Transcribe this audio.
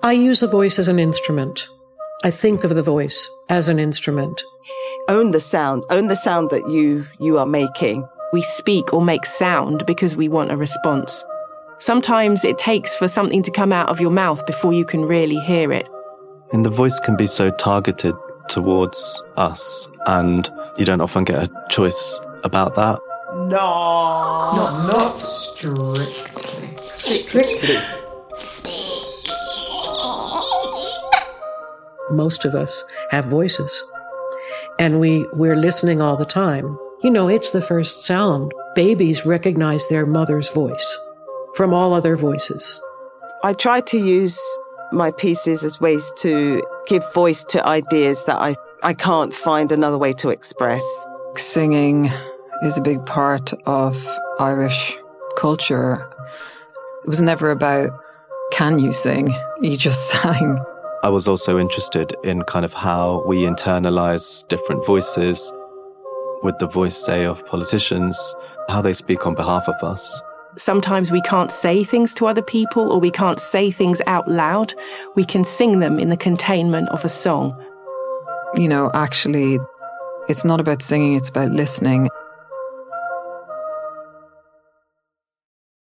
I use the voice as an instrument. I think of the voice as an instrument. Own the sound that you are making. We speak or make sound because we want a response. Sometimes it takes for something to come out of your mouth before you can really hear it. And the voice can be so targeted towards us, and you don't often get a choice about that. Not strictly. Strictly. Most of us have voices, and we're listening all the time. You know, it's the first sound. Babies recognize their mother's voice from all other voices. I try to use my pieces as ways to give voice to ideas that I can't find another way to express. Singing is a big part of Irish culture. It was never about, can you sing? You just sang. I was also interested in kind of how we internalize different voices with the voice, say, of politicians, how they speak on behalf of us. Sometimes we can't say things to other people, or we can't say things out loud. We can sing them in the containment of a song. You know, actually, it's not about singing, it's about listening.